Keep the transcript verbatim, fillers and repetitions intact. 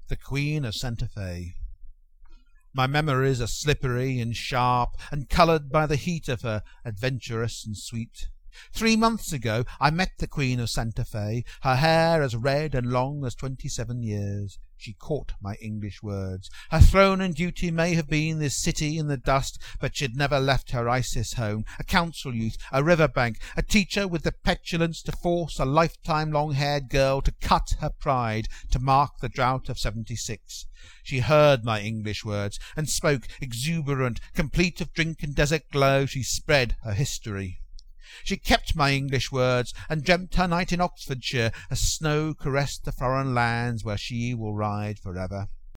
The Queen of Santa Fe. My memories are slippery and sharp, and coloured by the heat of her, adventurous and sweet. Three months ago I met the Queen of Santa Fe, her hair as red and long as twenty-seven years. She caught my English words. Her throne and duty may have been this city in the dust, but she'd never left her Isis home, a council youth, a river bank, a teacher with the petulance to force a lifetime long-haired girl to cut her pride to mark the drought of seventy-six. She heard my English words, and spoke, exuberant, complete of drink and desert glow. She spread her history. She kept my English words, and dreamt her night in Oxfordshire, as snow caressed the foreign lands where she will ride for ever.